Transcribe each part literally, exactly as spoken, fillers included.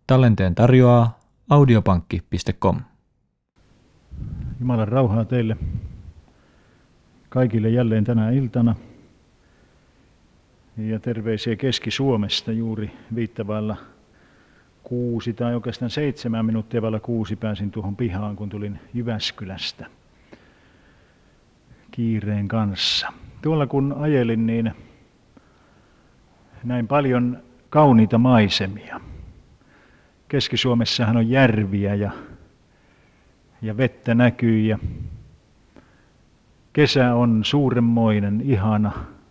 Tallenteen tarjoaa audiopankki piste com. Jumalan rauhaa teille kaikille jälleen tänä iltana. Ja terveisiä Keski-Suomesta juuri viittavailla kuusi tai oikeastaan seitsemän minuuttia vailla kuusi pääsin tuohon pihaan, kun tulin Jyväskylästä kiireen kanssa. Tuolla kun ajelin, niin näin paljon kauniita maisemia. Keski-Suomessahan on järviä ja, ja vettä näkyy ja kesä on suuremmoinen, ihana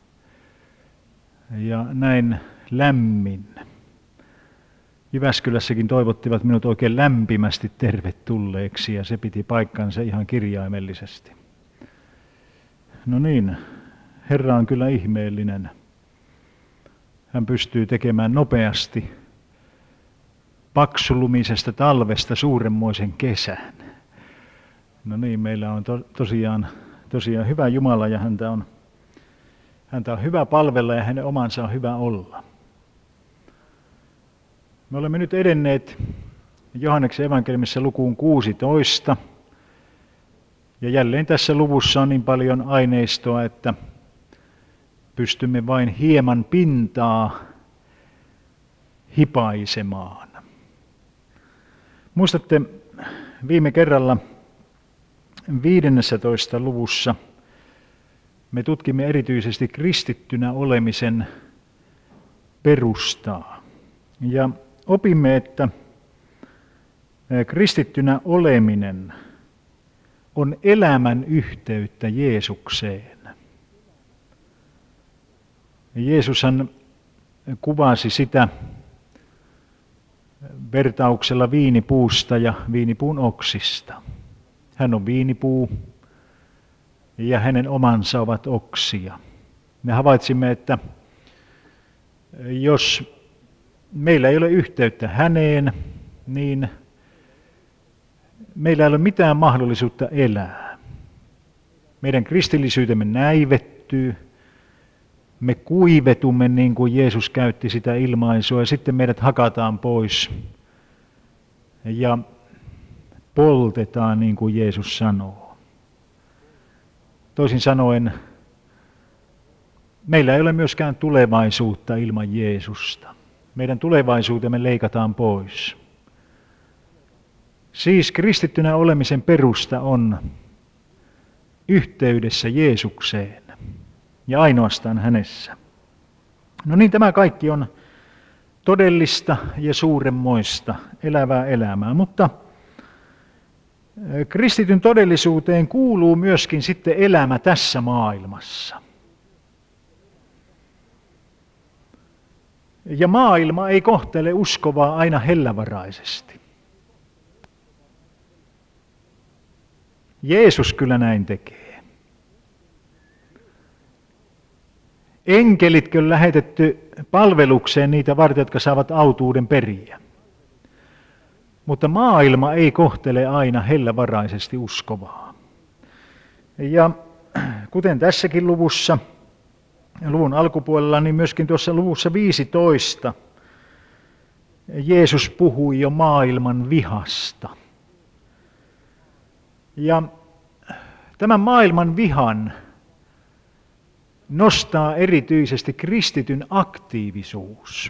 ja näin lämmin. Jyväskylässäkin toivottivat minut oikein lämpimästi tervetulleeksi ja se piti paikkansa ihan kirjaimellisesti. No niin, Herra on kyllä ihmeellinen. Hän pystyy tekemään nopeasti paksulumisesta talvesta suuremmoisen kesän. No niin, meillä on to, tosiaan, tosiaan hyvä Jumala ja häntä on, häntä on hyvä palvella ja hänen omansa on hyvä olla. Me olemme nyt edenneet Johanneksen evankeliumissa lukuun kuusitoista. Ja jälleen tässä luvussa on niin paljon aineistoa, että pystymme vain hieman pintaa hipaisemaan. Muistatte viime kerralla viidennessätoista luvussa me tutkimme erityisesti kristittynä olemisen perustaa. Ja opimme, että kristittynä oleminen on elämän yhteyttä Jeesukseen. Jeesushan kuvasi sitä vertauksella viinipuusta ja viinipuun oksista. Hän on viinipuu ja hänen omansa ovat oksia. Me havaitsimme, että jos meillä ei ole yhteyttä häneen, niin meillä ei ole mitään mahdollisuutta elää. Meidän kristillisyytemme näivettyy, me kuivetumme niin kuin Jeesus käytti sitä ilmaisua ja sitten meidät hakataan pois ja poltetaan niin kuin Jeesus sanoo. Toisin sanoen, meillä ei ole myöskään tulevaisuutta ilman Jeesusta. Meidän tulevaisuutemme leikataan pois. Siis kristittynä olemisen perusta on yhteydessä Jeesukseen ja ainoastaan hänessä. No niin, tämä kaikki on todellista ja suuremmoista elävää elämää, mutta kristityn todellisuuteen kuuluu myöskin sitten elämä tässä maailmassa. Ja maailma ei kohtele uskovaa aina hellävaraisesti. Jeesus kyllä näin tekee. Enkelitkö on lähetetty palvelukseen niitä varten, jotka saavat autuuden periä. Mutta maailma ei kohtele aina hellävaraisesti uskovaa. Ja kuten tässäkin luvussa, luvun alkupuolella, niin myöskin tuossa luvussa viisitoista Jeesus puhui jo maailman vihasta. Ja tämän maailman vihan nostaa erityisesti kristityn aktiivisuus.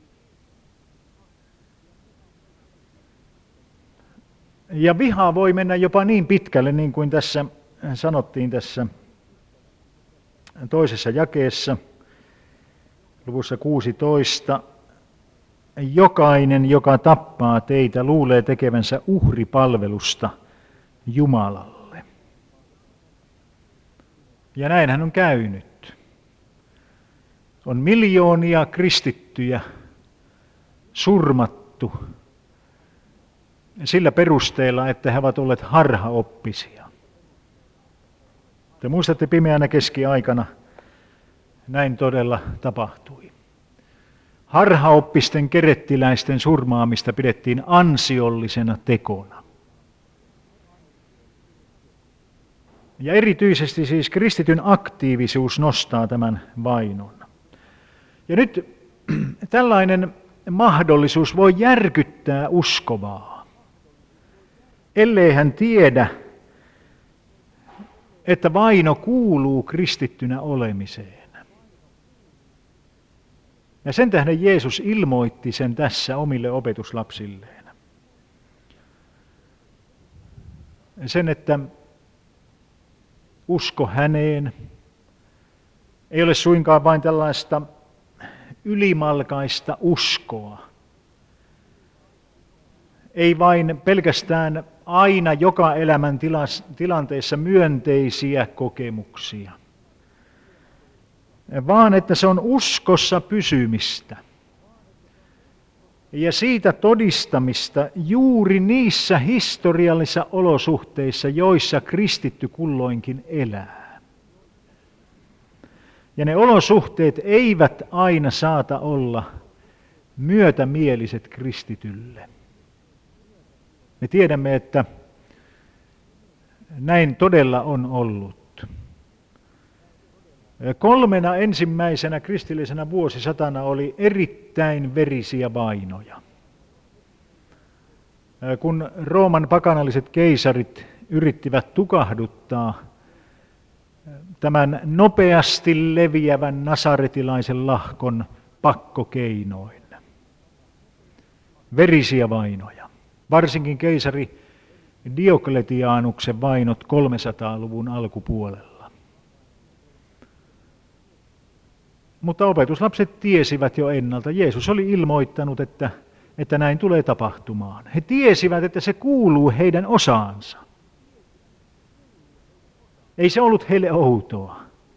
Ja viha voi mennä jopa niin pitkälle, niin kuin tässä sanottiin tässä toisessa jakeessa, luvussa kuusitoista. Jokainen, joka tappaa teitä, luulee tekevänsä uhripalvelusta Jumalalle. Ja näinhän on käynyt. On miljoonia kristittyjä surmattu sillä perusteella, että he ovat olleet harhaoppisia. Te muistatte pimeänä keskiaikana, näin todella tapahtui. Harhaoppisten kerettiläisten surmaamista pidettiin ansiollisena tekona. Ja erityisesti siis kristityn aktiivisuus nostaa tämän vainon. Ja nyt tällainen mahdollisuus voi järkyttää uskovaa, ellei hän tiedä, että vaino kuuluu kristittynä olemiseen. Ja sen tähden Jeesus ilmoitti sen tässä omille opetuslapsilleen. Sen, että usko häneen ei ole suinkaan vain tällaista ylimalkaista uskoa. Ei vain pelkästään aina joka elämän tilanteessa myönteisiä kokemuksia, vaan että se on uskossa pysymistä ja siitä todistamista juuri niissä historiallisissa olosuhteissa, joissa kristitty kulloinkin elää. Ja ne olosuhteet eivät aina saata olla myötämieliset kristitylle. Me tiedämme, että näin todella on ollut. Kolmena ensimmäisenä kristillisenä vuosisatana oli erittäin verisiä vainoja. Kun Rooman pakanalliset keisarit yrittivät tukahduttaa tämän nopeasti leviävän nasaretilaisen lahkon pakkokeinoin. Verisiä vainoja. Varsinkin keisari Diokletianuksen vainot kolmesataaluvun alkupuolella. Mutta opetuslapset tiesivät jo ennalta. Jeesus oli ilmoittanut, että, että näin tulee tapahtumaan. He tiesivät, että se kuuluu heidän osaansa. Ei se ollut heille outoa.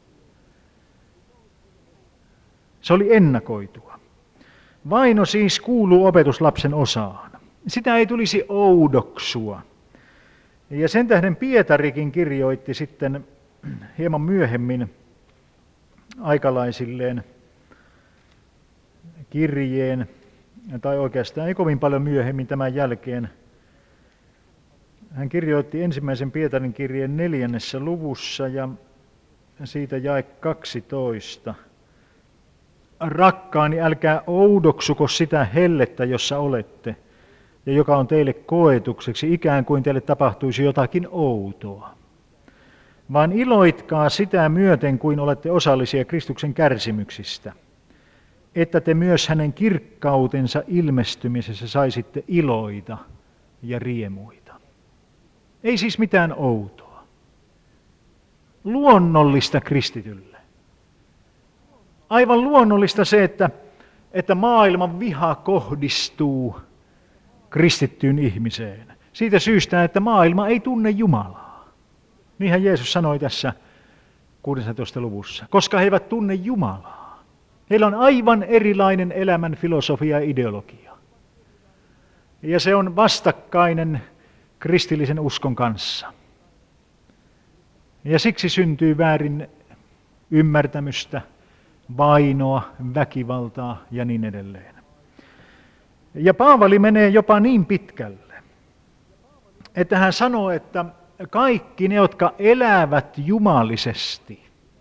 Se oli ennakoitua. Vaino siis kuuluu opetuslapsen osaan. Sitä ei tulisi oudoksua. Ja sen tähden Pietarikin kirjoitti sitten hieman myöhemmin aikalaisilleen kirjeen, tai oikeastaan ei kovin paljon myöhemmin tämän jälkeen. Hän kirjoitti ensimmäisen Pietarin kirjeen neljännessä luvussa ja siitä jae kaksitoista. Rakkaani, älkää oudoksuko sitä hellettä, jossa olette, ja joka on teille koetukseksi, ikään kuin teille tapahtuisi jotakin outoa. Vaan iloitkaa sitä myöten, kuin olette osallisia Kristuksen kärsimyksistä, että te myös hänen kirkkautensa ilmestymisessä saisitte iloita ja riemuita. Ei siis mitään outoa. Luonnollista kristitylle. Aivan luonnollista se, että, että maailman viha kohdistuu kristittyyn ihmiseen. Siitä syystä, että maailma ei tunne Jumalaa. Niinhän Jeesus sanoi tässä kuudennessatoista luvussa. Koska he eivät tunne Jumalaa. Heillä on aivan erilainen elämän filosofia ja ideologia. Ja se on vastakkainen kristillisen uskon kanssa. Ja siksi syntyy väärin ymmärtämystä, vainoa, väkivaltaa ja niin edelleen. Ja Paavali menee jopa niin pitkälle, että hän sanoo, että kaikki ne, jotka elävät jumalisesti,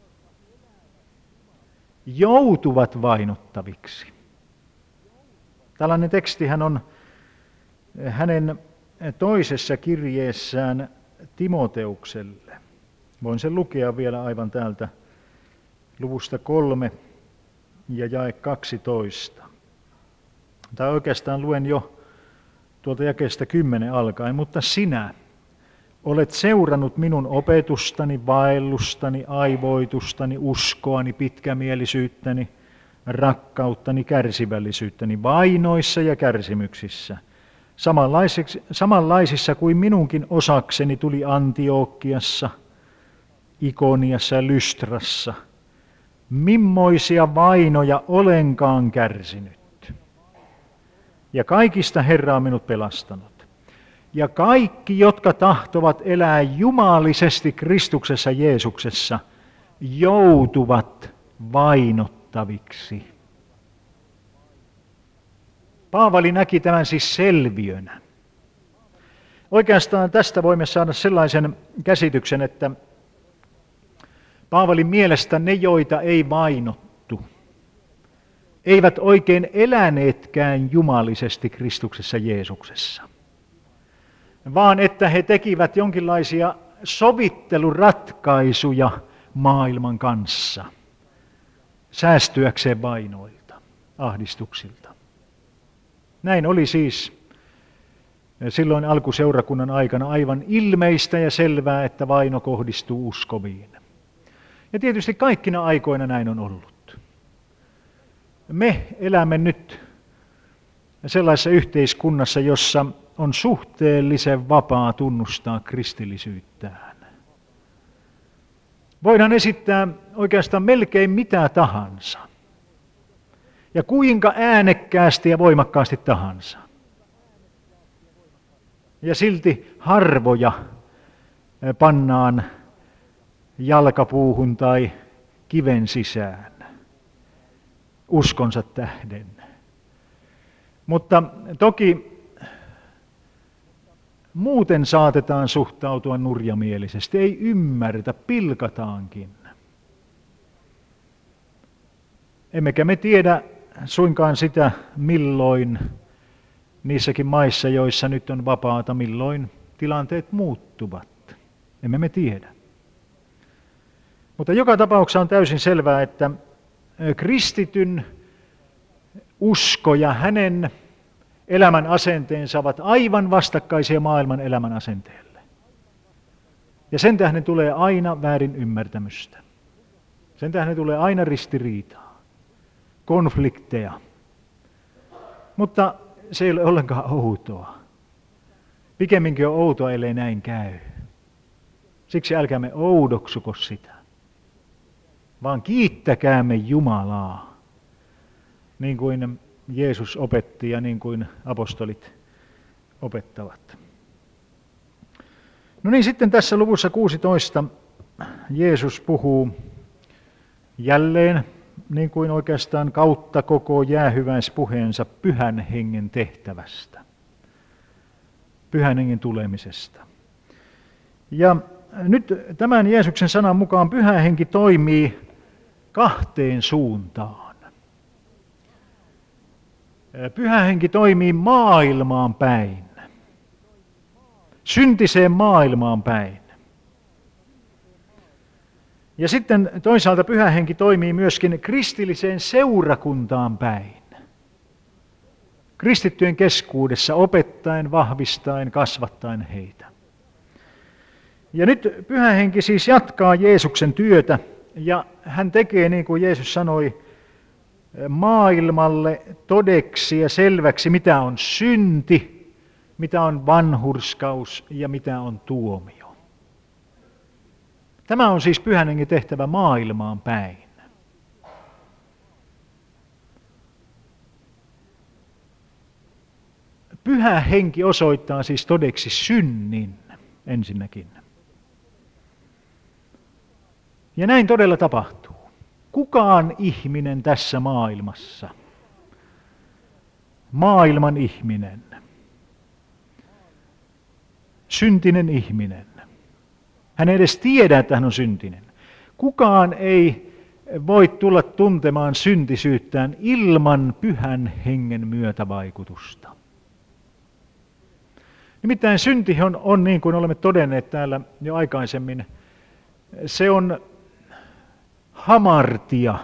joutuvat vainottaviksi. Tällainen tekstihän on hänen toisessa kirjeessään Timoteukselle. Voin sen lukea vielä aivan täältä luvusta kolme ja jae kaksitoista. Tai oikeastaan luen jo tuolta jakeesta kymmenen alkaen, mutta sinä olet seurannut minun opetustani, vaellustani, aivoitustani, uskoani, pitkämielisyyttäni, rakkauttani, kärsivällisyyttäni, vainoissa ja kärsimyksissä, samanlaisissa kuin minunkin osakseni tuli Antiokiassa, Ikoniassa ja Lystrassa. Mimmoisia vainoja olenkaan kärsinyt. Ja kaikista Herra on minut pelastanut. Ja kaikki, jotka tahtovat elää jumalisesti Kristuksessa Jeesuksessa, joutuvat vainottaviksi. Paavali näki tämän siis selviönä. Oikeastaan tästä voimme saada sellaisen käsityksen, että Paavalin mielestä ne, joita ei vainottu, eivät oikein eläneetkään jumalisesti Kristuksessa Jeesuksessa, vaan että he tekivät jonkinlaisia sovitteluratkaisuja maailman kanssa, säästyäkseen vainoilta, ahdistuksilta. Näin oli siis silloin alkuseurakunnan aikana aivan ilmeistä ja selvää, että vaino kohdistuu uskoviin. Ja tietysti kaikkina aikoina näin on ollut. Me elämme nyt sellaisessa yhteiskunnassa, jossa on suhteellisen vapaa tunnustaa kristillisyyttään. Voidaan esittää oikeastaan melkein mitä tahansa. Ja kuinka äänekkäästi ja voimakkaasti tahansa. Ja silti harvoja pannaan jalkapuuhun tai kiven sisään uskonsa tähden. Mutta toki muuten saatetaan suhtautua nurjamielisesti, ei ymmärretä, pilkataankin. Emmekä me tiedä suinkaan sitä, milloin niissäkin maissa, joissa nyt on vapaata, milloin tilanteet muuttuvat. Emme me tiedä. Mutta joka tapauksessa on täysin selvää, että kristityn usko ja hänen elämän asenteensa ovat aivan vastakkaisia maailman elämän asenteelle. Ja sen tähden tulee aina väärin ymmärtämystä. Sen tähden tulee aina ristiriitaa, konflikteja. Mutta se ei ole ollenkaan outoa. Pikemminkin on outoa, ellei näin käy. Siksi älkäämme oudoksuko sitä, vaan kiittäkäämme Jumalaa, niin kuin Jeesus opetti ja niin kuin apostolit opettavat. No niin, sitten tässä luvussa kuusitoista Jeesus puhuu jälleen, niin kuin oikeastaan kautta koko jäähyväispuheensa, pyhän hengen tehtävästä, pyhän hengen tulemisesta. Ja nyt tämän Jeesuksen sanan mukaan pyhä henki toimii kahteen suuntaan. Pyhä henki toimii maailmaan päin, syntiseen maailmaan päin. Ja sitten toisaalta pyhä henki toimii myöskin kristilliseen seurakuntaan päin. Kristittyjen keskuudessa opettaen, vahvistaen, kasvattaen heitä. Ja nyt pyhä henki siis jatkaa Jeesuksen työtä ja hän tekee niin kuin Jeesus sanoi, maailmalle todeksi ja selväksi, mitä on synti, mitä on vanhurskaus ja mitä on tuomio. Tämä on siis pyhän hengen tehtävä maailmaan päin. Pyhä henki osoittaa siis todeksi synnin ensinnäkin. Ja näin todella tapahtuu. Kukaan ihminen tässä maailmassa, maailman ihminen, syntinen ihminen, hän ei edes tiedä, että hän on syntinen. Kukaan ei voi tulla tuntemaan syntisyyttään ilman pyhän hengen myötävaikutusta. Nimittäin synti on, on, niin kuin olemme todenneet täällä jo aikaisemmin, se on hamartia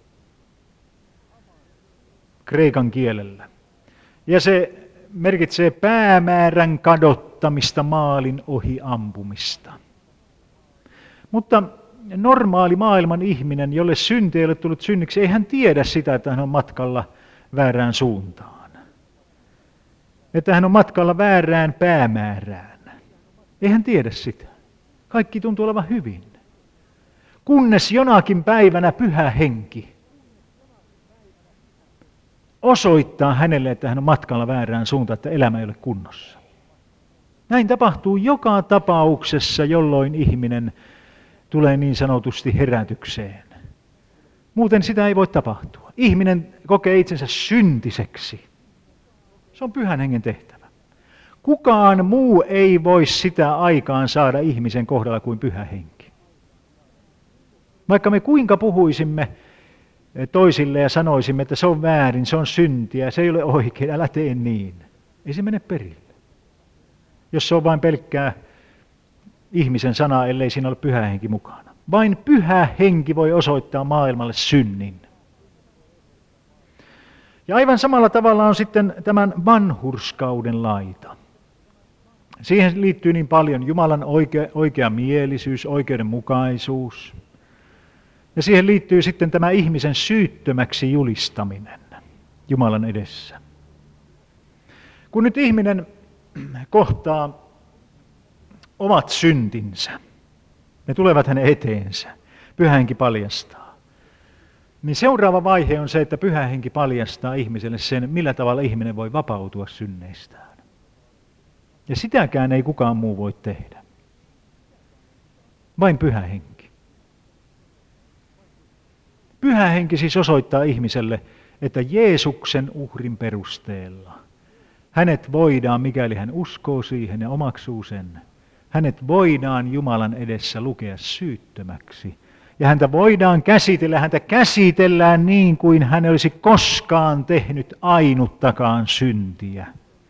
kreikan kielellä. Ja se merkitsee päämäärän kadottamista, maalin ohi ampumista. Mutta normaali maailman ihminen, jolle synti ei ole tullut synniksi, ei hän tiedä sitä, että hän on matkalla väärään suuntaan. Että hän on matkalla väärään päämäärään. Ei hän tiedä sitä. Kaikki tuntuu olevan hyvin. Kunnes jonakin päivänä pyhä henki osoittaa hänelle, että hän on matkalla väärään suuntaan, että elämä ei ole kunnossa. Näin tapahtuu joka tapauksessa, jolloin ihminen tulee niin sanotusti herätykseen. Muuten sitä ei voi tapahtua. Ihminen kokee itsensä syntiseksi. Se on pyhän hengen tehtävä. Kukaan muu ei voi sitä aikaan saada ihmisen kohdalla kuin pyhä henki. Vaikka me kuinka puhuisimme toisille ja sanoisimme, että se on väärin, se on syntiä, se ei ole oikein, älä tee niin. Ei se mene perille. Jos se on vain pelkkää ihmisen sana, ellei siinä ole pyhä henki mukana. Vain pyhä henki voi osoittaa maailmalle synnin. Ja aivan samalla tavalla on sitten tämän vanhurskauden laita. Siihen liittyy niin paljon Jumalan oikea, oikea mielisyys, oikeudenmukaisuus. Ja siihen liittyy sitten tämä ihmisen syyttömäksi julistaminen Jumalan edessä. Kun nyt ihminen kohtaa omat syntinsä, ne tulevat hänen eteensä, Pyhä Henki paljastaa, niin seuraava vaihe on se, että Pyhä Henki paljastaa ihmiselle sen, millä tavalla ihminen voi vapautua synneistään. Ja sitäkään ei kukaan muu voi tehdä. Vain Pyhä Henki. Pyhä Henki siis osoittaa ihmiselle, että Jeesuksen uhrin perusteella hänet voidaan, mikäli hän uskoo siihen ja omaksuu sen, hänet voidaan Jumalan edessä lukea syyttömäksi. Ja häntä voidaan käsitellä, häntä käsitellään niin kuin hän olisi koskaan tehnyt ainuttakaan syntiä.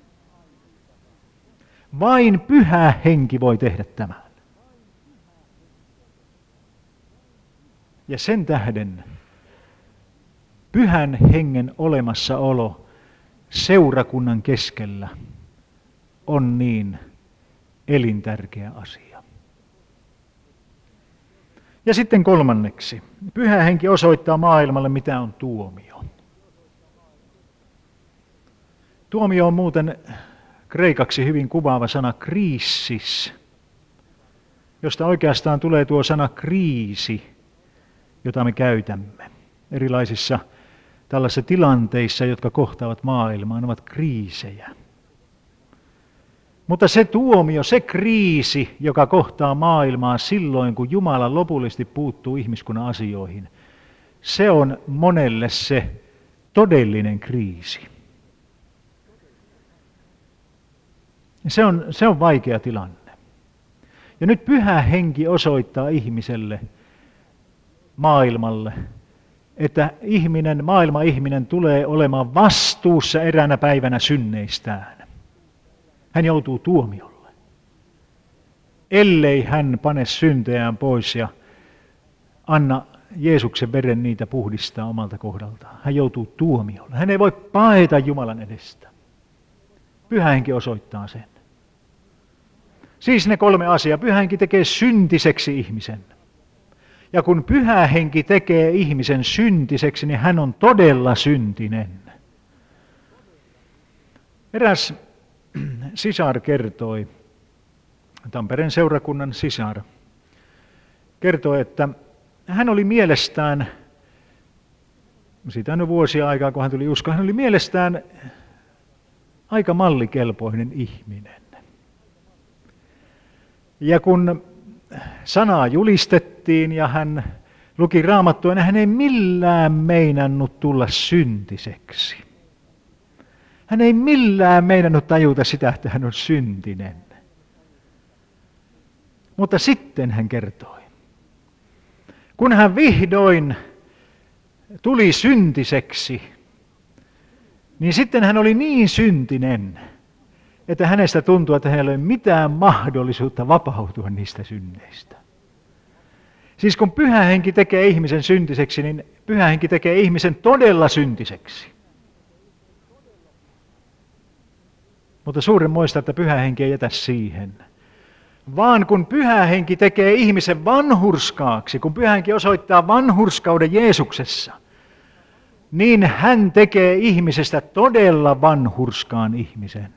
Vain Pyhä Henki voi tehdä tämän. Ja sen tähden Pyhän Hengen olemassaolo seurakunnan keskellä on niin elintärkeä asia. Ja sitten kolmanneksi, Pyhä Henki osoittaa maailmalle, mitä on tuomio. Tuomio on muuten kreikaksi hyvin kuvaava sana kriisis, josta oikeastaan tulee tuo sana kriisi, jota me käytämme erilaisissa tällaisissa tilanteissa, jotka kohtaavat maailmaa, ne ovat kriisejä. Mutta se tuomio, se kriisi, joka kohtaa maailmaa silloin, kun Jumala lopullisesti puuttuu ihmiskunnan asioihin, se on monelle se todellinen kriisi. Se on, se on vaikea tilanne. Ja nyt Pyhä Henki osoittaa ihmiselle, maailmalle, että ihminen, maailma-ihminen tulee olemaan vastuussa eräänä päivänä synneistään. Hän joutuu tuomiolle, ellei hän pane syntejään pois ja anna Jeesuksen veren niitä puhdistaa omalta kohdaltaan. Hän joutuu tuomiolle. Hän ei voi paeta Jumalan edestä. Pyhä Henki osoittaa sen. Siis ne kolme asiaa. Pyhä Henki tekee syntiseksi ihmisen. Ja kun Pyhä Henki tekee ihmisen syntiseksi, niin hän on todella syntinen. Eräs sisar kertoi, Tampereen seurakunnan sisar, kertoi, että hän oli mielestään, siitä on jo vuosia aikaa, kun hän tuli uskoon, hän oli mielestään aika mallikelpoinen ihminen. Ja kun sanaa julistettiin ja hän luki Raamattua, niin hän ei millään meinannut tulla syntiseksi. Hän ei millään meinannut tajuta sitä, että hän on syntinen. Mutta sitten hän kertoi, kun hän vihdoin tuli syntiseksi, niin sitten hän oli niin syntinen, että hänestä tuntui, että hänellä ei ole mitään mahdollisuutta vapautua niistä synneistä. Siis kun Pyhä Henki tekee ihmisen syntiseksi, niin Pyhä Henki tekee ihmisen todella syntiseksi. Mutta suuren muista, että Pyhä Henki ei jätä siihen. Vaan kun Pyhä Henki tekee ihmisen vanhurskaaksi, kun Pyhä Henki osoittaa vanhurskauden Jeesuksessa, niin hän tekee ihmisestä todella vanhurskaan ihmisen.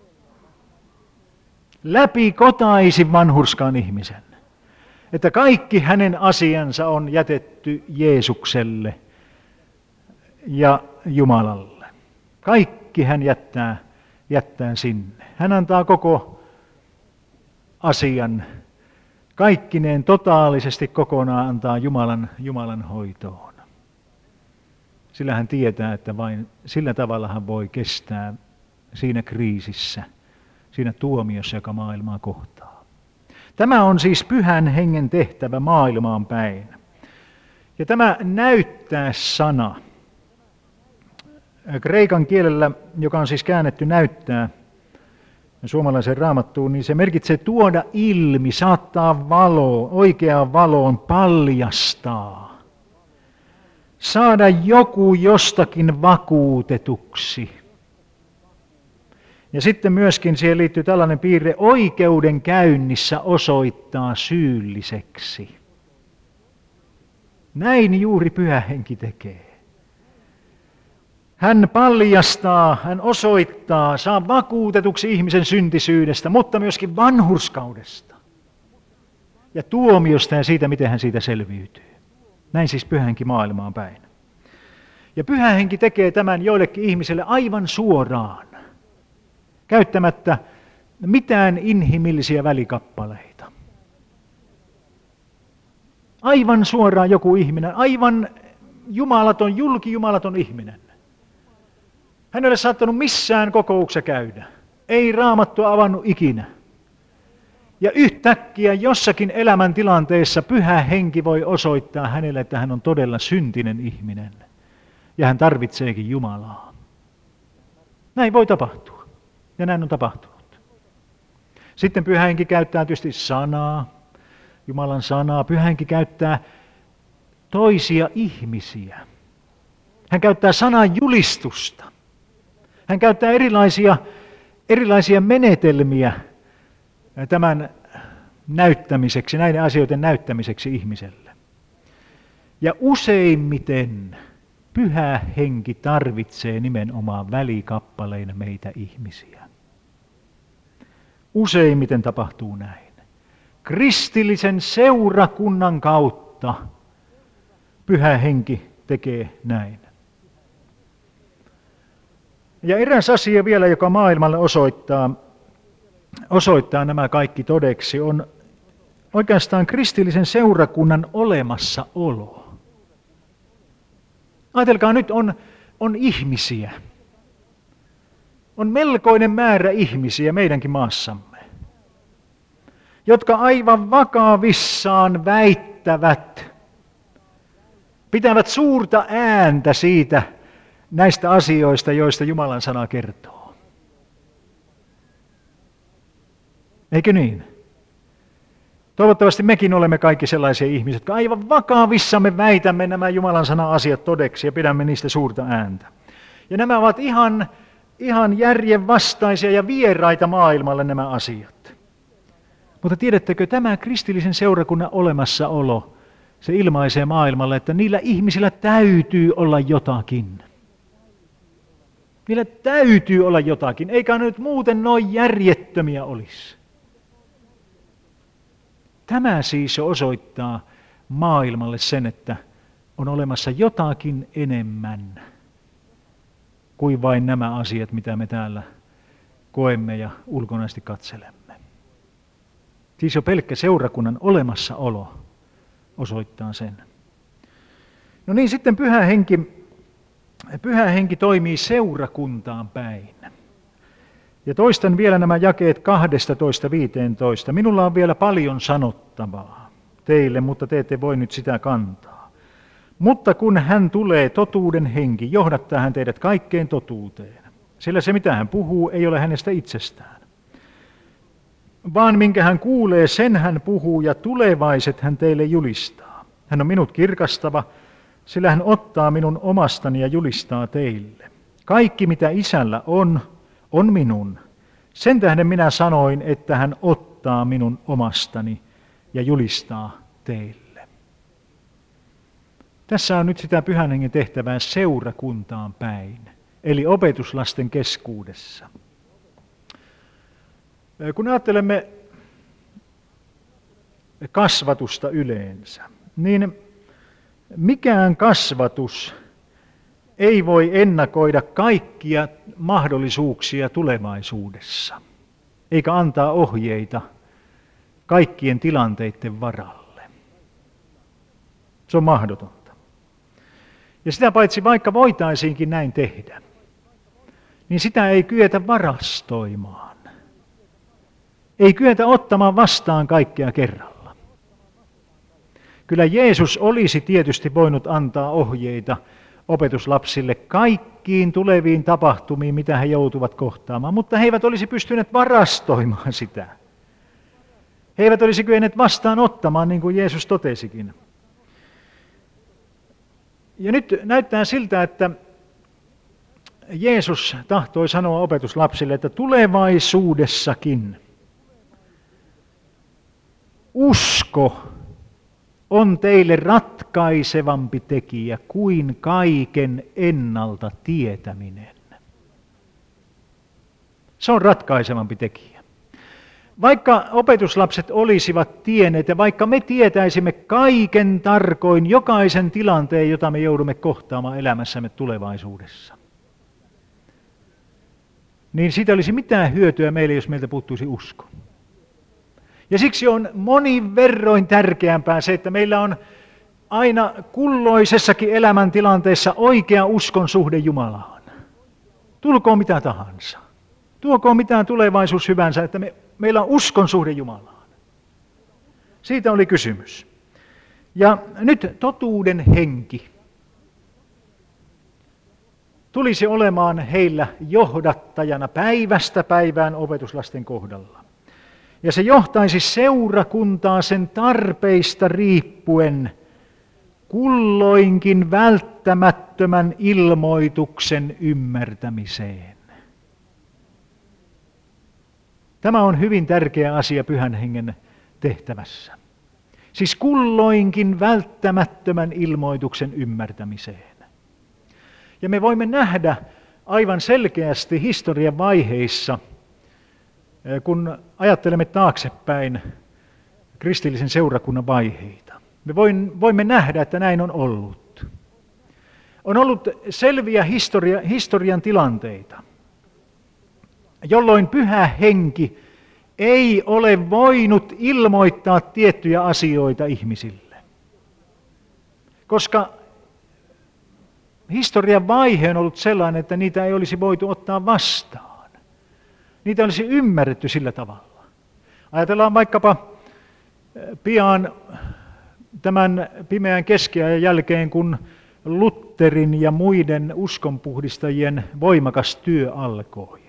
Läpi kotaisin vanhurskaan ihmisen. Että kaikki hänen asiansa on jätetty Jeesukselle ja Jumalalle. Kaikki hän jättää, jättää sinne. Hän antaa koko asian, kaikkineen totaalisesti kokonaan antaa Jumalan, Jumalan hoitoon. Sillä hän tietää, että vain sillä tavalla hän voi kestää siinä kriisissä, siinä tuomiossa, joka maailmaa kohtaa. Tämä on siis Pyhän Hengen tehtävä maailmaan päin. Ja tämä näyttää sana, kreikan kielellä, joka on siis käännetty näyttää suomalaiseen raamattuun, niin se merkitsee tuoda ilmi, saattaa valoon, oikeaan valoon, paljastaa. Saada joku jostakin vakuutetuksi. Ja sitten myöskin siihen liittyy tällainen piirre, oikeudenkäynnissä osoittaa syylliseksi. Näin juuri Pyhä Henki tekee. Hän paljastaa, hän osoittaa, saa vakuutetuksi ihmisen syntisyydestä, mutta myöskin vanhurskaudesta ja tuomiosta ja siitä, miten hän siitä selviytyy. Näin siis Pyhä Henki maailmaan päin. Ja Pyhä Henki tekee tämän joillekin ihmisille aivan suoraan, käyttämättä mitään inhimillisiä välikappaleita. Aivan suoraan joku ihminen, aivan jumalaton, julkijumalaton ihminen. Hän ei ole saattanut missään kokouksessa käydä. Ei Raamattua avannut ikinä. Ja yhtäkkiä jossakin elämäntilanteessa Pyhä Henki voi osoittaa hänelle, että hän on todella syntinen ihminen. Ja hän tarvitseekin Jumalaa. Näin voi tapahtua. Ja näin on tapahtunut. Sitten Pyhä Henki käyttää tietysti sanaa. Jumalan sanaa. Pyhä Henki käyttää toisia ihmisiä. Hän käyttää sanan julistusta. Hän käyttää erilaisia, erilaisia menetelmiä tämän näyttämiseksi, näiden asioiden näyttämiseksi ihmiselle. Ja useimmiten Pyhä Henki tarvitsee nimenomaan välikappaleina meitä ihmisiä. Useimmiten tapahtuu näin. Kristillisen seurakunnan kautta Pyhä Henki tekee näin. Ja eräs asia vielä, joka maailmalle osoittaa, osoittaa nämä kaikki todeksi, on oikeastaan kristillisen seurakunnan olemassaolo. Ajatelkaa, nyt on, on ihmisiä. On melkoinen määrä ihmisiä meidänkin maassamme, jotka aivan vakavissaan väittävät, pitävät suurta ääntä siitä, näistä asioista, joista Jumalan sana kertoo. Eikö niin? Toivottavasti mekin olemme kaikki sellaisia ihmisiä, jotka aivan vakavissamme väitämme nämä Jumalan sana asiat todeksi ja pidämme niistä suurta ääntä. Ja nämä ovat ihan, ihan järjenvastaisia ja vieraita maailmalle nämä asiat. Mutta tiedättekö, tämä kristillisen seurakunnan olemassaolo, se ilmaisee maailmalle, että niillä ihmisillä täytyy olla jotakin. Niillä täytyy olla jotakin, eikä nyt muuten noin järjettömiä olisi. Tämä siis osoittaa maailmalle sen, että on olemassa jotakin enemmän kuin vain nämä asiat, mitä me täällä koemme ja ulkonaisesti katselemme. Siis jo pelkkä seurakunnan olemassaolo osoittaa sen. No niin, sitten Pyhä Henki. Pyhä Henki toimii seurakuntaan päin. Ja toistan vielä nämä jakeet kaksitoista viisitoista. Minulla on vielä paljon sanottavaa teille, mutta te ette voi nyt sitä kantaa. Mutta kun hän tulee, totuuden henki, johdattaa hän teidät kaikkeen totuuteen. Sillä se, mitä hän puhuu, ei ole hänestä itsestään. Vaan minkä hän kuulee, sen hän puhuu, ja tulevaiset hän teille julistaa. Hän on minut kirkastava, sillä hän ottaa minun omastani ja julistaa teille. Kaikki, mitä isällä on, on minun. Sen tähden minä sanoin, että hän ottaa minun omastani ja julistaa teille. Tässä on nyt sitä Pyhän Hengen tehtävää seurakuntaan päin, eli opetuslasten keskuudessa. Kun ajattelemme kasvatusta yleensä, niin mikään kasvatus ei voi ennakoida kaikkia mahdollisuuksia tulevaisuudessa, eikä antaa ohjeita kaikkien tilanteiden varalle. Se on mahdotonta. Ja sitä paitsi vaikka voitaisiinkin näin tehdä, niin sitä ei kyetä varastoimaan. Ei kyetä ottamaan vastaan kaikkea kerralla. Kyllä Jeesus olisi tietysti voinut antaa ohjeita opetuslapsille kaikkiin tuleviin tapahtumiin, mitä he joutuvat kohtaamaan, mutta he eivät olisi pystyneet varastoimaan sitä. He eivät olisi kyenneet vastaanottamaan, niin kuin Jeesus totesikin. Ja nyt näyttää siltä, että Jeesus tahtoi sanoa opetuslapsille, että tulevaisuudessakin usko on teille ratkaisevampi tekijä kuin kaiken ennalta tietäminen. Se on ratkaisevampi tekijä. Vaikka opetuslapset olisivat tienneet ja vaikka me tietäisimme kaiken tarkoin jokaisen tilanteen, jota me joudumme kohtaamaan elämässämme tulevaisuudessa, niin siitä olisi mitään hyötyä meille, jos meiltä puuttuisi usko. Ja siksi on monin verroin tärkeämpää se, että meillä on aina kulloisessakin elämäntilanteessa oikea uskon suhde Jumalaan. Tulkoon mitä tahansa. Tuokoon mitään tulevaisuus hyvänsä, että me, meillä on uskon suhde Jumalaan. Siitä oli kysymys. Ja nyt totuuden henki tulisi olemaan heillä johdattajana päivästä päivään opetuslasten kohdalla. Ja se johtaisi seurakuntaa sen tarpeista riippuen kulloinkin välttämättömän ilmoituksen ymmärtämiseen. Tämä on hyvin tärkeä asia Pyhän Hengen tehtävässä. Siis kulloinkin välttämättömän ilmoituksen ymmärtämiseen. Ja me voimme nähdä aivan selkeästi historian vaiheissa, kun ajattelemme taaksepäin kristillisen seurakunnan vaiheita. Me voimme nähdä, että näin on ollut. On ollut selviä historia, historian tilanteita, jolloin Pyhä Henki ei ole voinut ilmoittaa tiettyjä asioita ihmisille. Koska historian vaihe on ollut sellainen, että niitä ei olisi voitu ottaa vastaan. Niitä olisi ymmärretty sillä tavalla. Ajatellaan vaikkapa pian tämän pimeän keskiajan jälkeen, kun Lutherin ja muiden uskonpuhdistajien voimakas työ alkoi.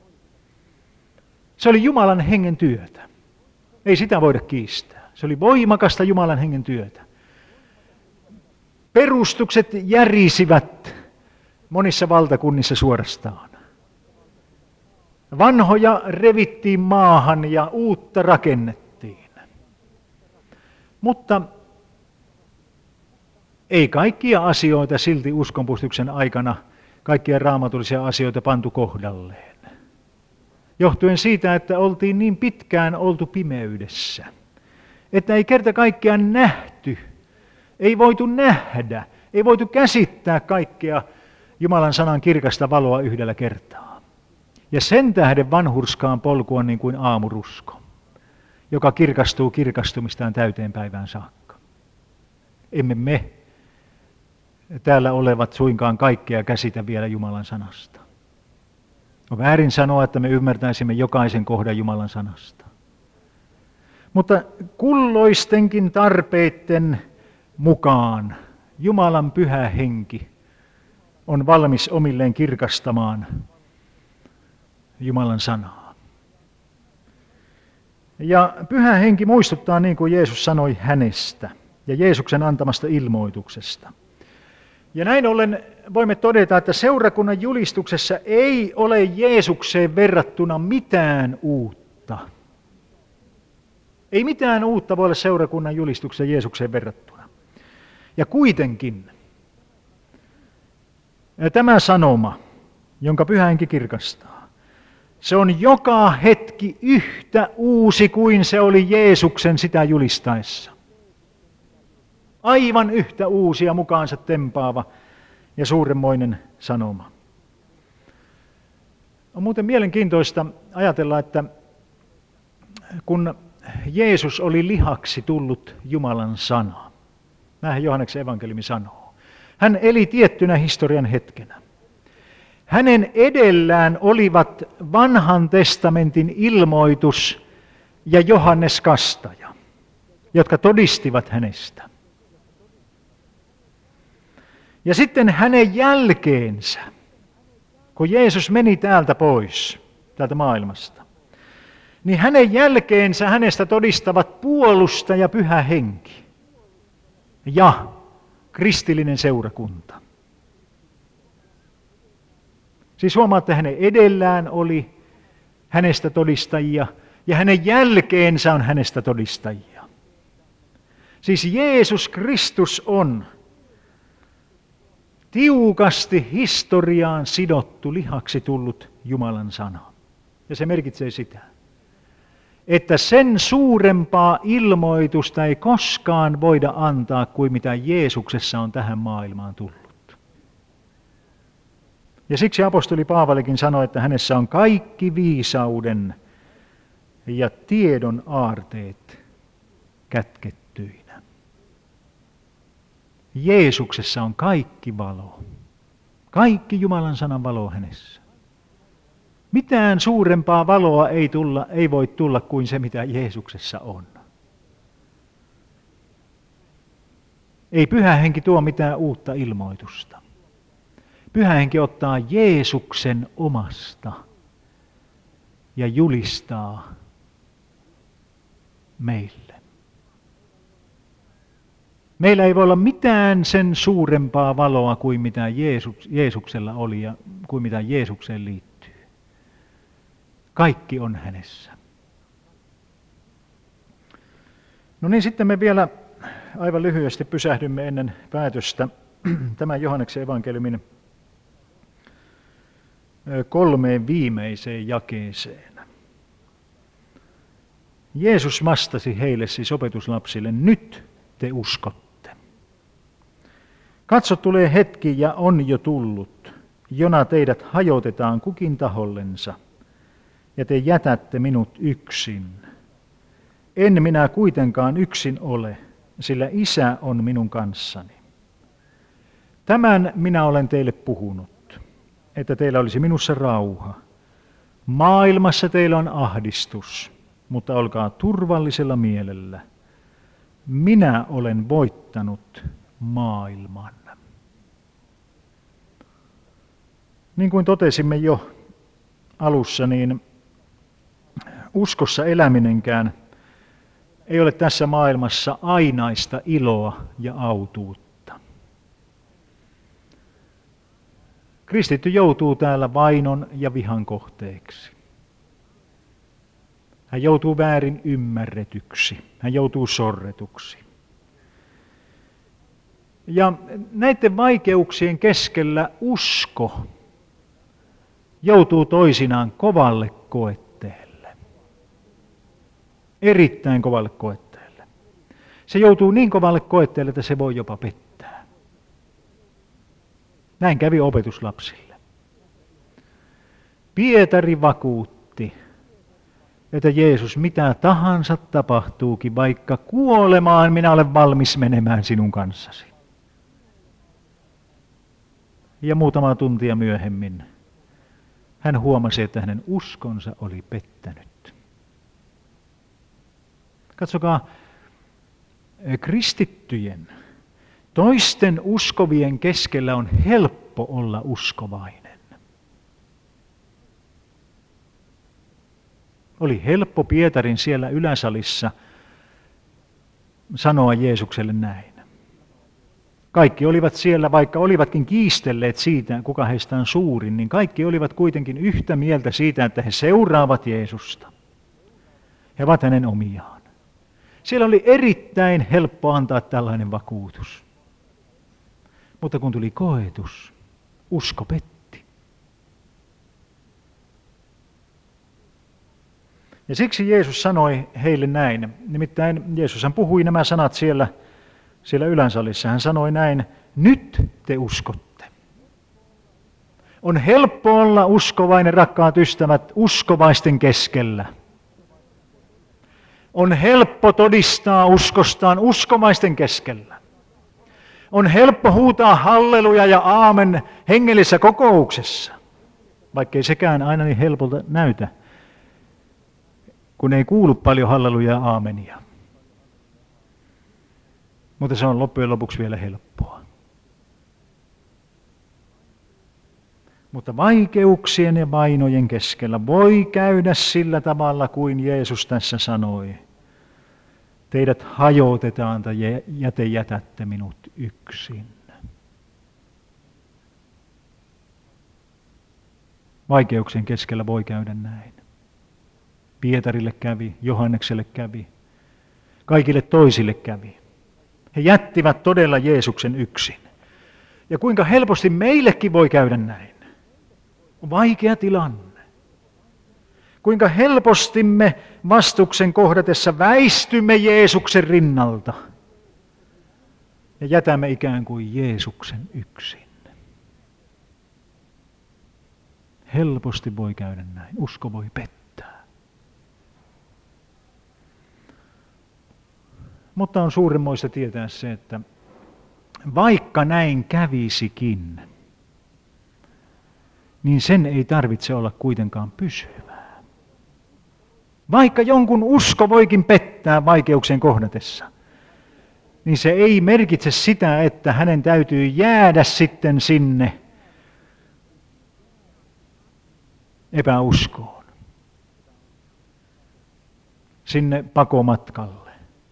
Se oli Jumalan hengen työtä. Ei sitä voida kiistää. Se oli voimakasta Jumalan hengen työtä. Perustukset järisivät monissa valtakunnissa suorastaan. Vanhoja revittiin maahan ja uutta rakennettiin. Mutta ei kaikkia asioita silti uskonpuhdistuksen aikana, kaikkia raamatullisia asioita pantu kohdalleen. Johtuen siitä, että oltiin niin pitkään oltu pimeydessä, että ei kerta kaikkiaan nähty, ei voitu nähdä, ei voitu käsittää kaikkea Jumalan sanan kirkasta valoa yhdellä kertaa. Ja sen tähden vanhurskaan polku on niin kuin aamurusko, joka kirkastuu kirkastumistaan täyteen päivään saakka. Emme me täällä olevat suinkaan kaikkea käsitä vielä Jumalan sanasta. On väärin sanoa, että me ymmärtäisimme jokaisen kohdan Jumalan sanasta. Mutta kulloistenkin tarpeiden mukaan Jumalan Pyhä Henki on valmis omilleen kirkastamaan Jumalan sanaa. Ja Pyhä Henki muistuttaa, niin kuin Jeesus sanoi, hänestä ja Jeesuksen antamasta ilmoituksesta. Ja näin ollen voimme todeta, että seurakunnan julistuksessa ei ole Jeesukseen verrattuna mitään uutta. Ei mitään uutta voi olla seurakunnan julistuksessa Jeesukseen verrattuna. Ja kuitenkin tämä sanoma, jonka Pyhä Henki kirkastaa, se on joka hetki yhtä uusi kuin se oli Jeesuksen sitä julistaessa. Aivan yhtä uusi ja mukaansa tempaava ja suuremmoinen sanoma. On muuten mielenkiintoista ajatella, että kun Jeesus oli lihaksi tullut Jumalan sana, näinhän Johanneksen evankeliumi sanoo, hän eli tiettynä historian hetkenä. Hänen edellään olivat vanhan testamentin ilmoitus ja Johannes Kastaja, jotka todistivat hänestä. Ja sitten hänen jälkeensä, kun Jeesus meni täältä pois, täältä maailmasta, niin hänen jälkeensä hänestä todistavat puolustaja ja Pyhä Henki ja kristillinen seurakunta. Siis huomaatte, hänen edellään oli hänestä todistajia ja hänen jälkeensä on hänestä todistajia. Siis Jeesus Kristus on tiukasti historiaan sidottu, lihaksi tullut Jumalan sana. Ja se merkitsee sitä, että sen suurempaa ilmoitusta ei koskaan voida antaa kuin mitä Jeesuksessa on tähän maailmaan tullut. Ja siksi apostoli Paavalikin sanoi, että hänessä on kaikki viisauden ja tiedon aarteet kätkettyinä. Jeesuksessa on kaikki valo. Kaikki Jumalan sanan valo hänessä. Mitään suurempaa valoa ei, tulla, ei voi tulla kuin se, mitä Jeesuksessa on. Ei Pyhä Henki tuo mitään uutta ilmoitusta. Pyhä Henki ottaa Jeesuksen omasta ja julistaa meille. Meillä ei voi olla mitään sen suurempaa valoa kuin mitä Jeesus, Jeesuksella oli ja kuin mitä Jeesukseen liittyy. Kaikki on hänessä. No niin, sitten me vielä aivan lyhyesti pysähdymme ennen päätöstä tämän Johanneksen evankeliumin kolmeen viimeiseen jakeeseen. Jeesus vastasi heille, siis opetuslapsille, nyt te uskotte. Katso, tulee hetki ja on jo tullut, jona teidät hajotetaan kukin tahollensa, ja te jätätte minut yksin. En minä kuitenkaan yksin ole, sillä Isä on minun kanssani. Tämän minä olen teille puhunut, että teillä olisi minussa rauha. Maailmassa teillä on ahdistus, mutta olkaa turvallisella mielellä. Minä olen voittanut maailman. Niin kuin totesimme jo alussa, niin uskossa eläminenkään ei ole tässä maailmassa ainaista iloa ja autuutta. Kristitty joutuu täällä vainon ja vihan kohteeksi. Hän joutuu väärin ymmärretyksi. Hän joutuu sorretuksi. Ja näiden vaikeuksien keskellä usko joutuu toisinaan kovalle koetteelle. Erittäin kovalle koetteelle. Se joutuu niin kovalle koetteelle, että se voi jopa pettää. Näin kävi opetuslapsille. Pietari vakuutti, että Jeesus, mitä tahansa tapahtuukin, vaikka kuolemaan minä olen valmis menemään sinun kanssasi. Ja muutama tuntia myöhemmin hän huomasi, että hänen uskonsa oli pettänyt. Katsokaa, kristittyjen, toisten uskovien keskellä on helppo olla uskovainen. Oli helppo Pietarin siellä yläsalissa sanoa Jeesukselle näin. Kaikki olivat siellä, vaikka olivatkin kiistelleet siitä, kuka heistä on suurin, niin kaikki olivat kuitenkin yhtä mieltä siitä, että he seuraavat Jeesusta. He ovat hänen omiaan. Siellä oli erittäin helppo antaa tällainen vakuutus. Mutta kun tuli koetus, usko petti. Ja siksi Jeesus sanoi heille näin. Nimittäin Jeesushan puhui nämä sanat siellä, siellä yläsalissa. Hän sanoi näin, nyt te uskotte. On helppo olla uskovainen, rakkaat ystävät, uskovaisten keskellä. On helppo todistaa uskostaan uskovaisten keskellä. On helppo huutaa halleluja ja aamen hengellisessä kokouksessa, vaikkei sekään aina niin helpolta näytä, kun ei kuulu paljon halleluja ja aamenia. Mutta se on loppujen lopuksi vielä helppoa. Mutta vaikeuksien ja vainojen keskellä voi käydä sillä tavalla kuin Jeesus tässä sanoi. Teidät hajotetaan ja te jätätte minut yksin. Vaikeuksien keskellä voi käydä näin. Pietarille kävi, Johannekselle kävi, kaikille toisille kävi. He jättivät todella Jeesuksen yksin. Ja kuinka helposti meillekin voi käydä näin. On vaikea tilanne. Kuinka helposti me vastuksen kohdatessa väistymme Jeesuksen rinnalta ja jätämme ikään kuin Jeesuksen yksin. Helposti voi käydä näin. Usko voi pettää. Mutta on suuremmoista tietää se, että vaikka näin kävisikin, niin sen ei tarvitse olla kuitenkaan pysyvää. Vaikka jonkun usko voikin pettää vaikeuksien kohdatessa, niin se ei merkitse sitä, että hänen täytyy jäädä sitten sinne epäuskoon, sinne pakomatkalle.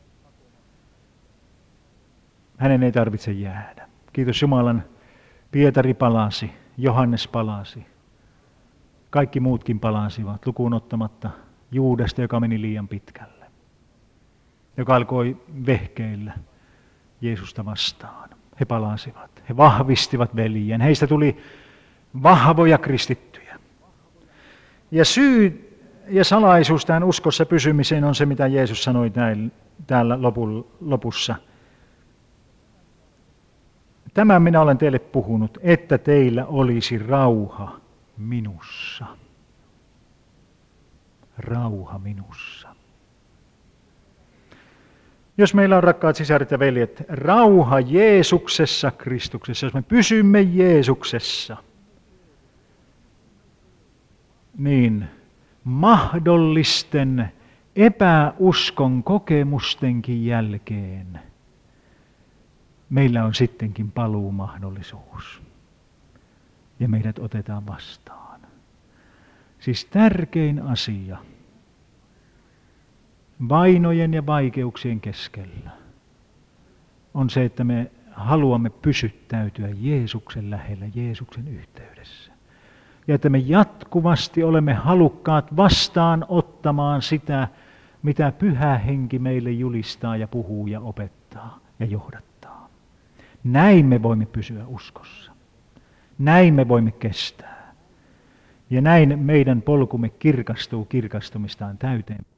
Hänen ei tarvitse jäädä. Kiitos Jumalan, Pietari palasi, Johannes palasi. Kaikki muutkin palasivat, lukuun ottamatta Juudasta, joka meni liian pitkälle, joka alkoi vehkeillä Jeesusta vastaan. He palasivat, he vahvistivat veljen, heistä tuli vahvoja kristittyjä. Ja syy ja salaisuus tähän uskossa pysymiseen on se, mitä Jeesus sanoi täällä lopussa. Tämän minä olen teille puhunut, että teillä olisi rauha minussa. Rauha minussa. Jos meillä on, rakkaat sisaret ja veljet, rauha Jeesuksessa, Kristuksessa, jos me pysymme Jeesuksessa, niin mahdollisten epäuskon kokemustenkin jälkeen meillä on sittenkin paluumahdollisuus ja meidät otetaan vastaan. Siis tärkein asia vainojen ja vaikeuksien keskellä on se, että me haluamme pysyttäytyä Jeesuksen lähellä, Jeesuksen yhteydessä. Ja että me jatkuvasti olemme halukkaat vastaanottamaan sitä, mitä Pyhä Henki meille julistaa ja puhuu ja opettaa ja johdattaa. Näin me voimme pysyä uskossa. Näin me voimme kestää. Ja näin meidän polkumme kirkastuu kirkastumistaan täyteen.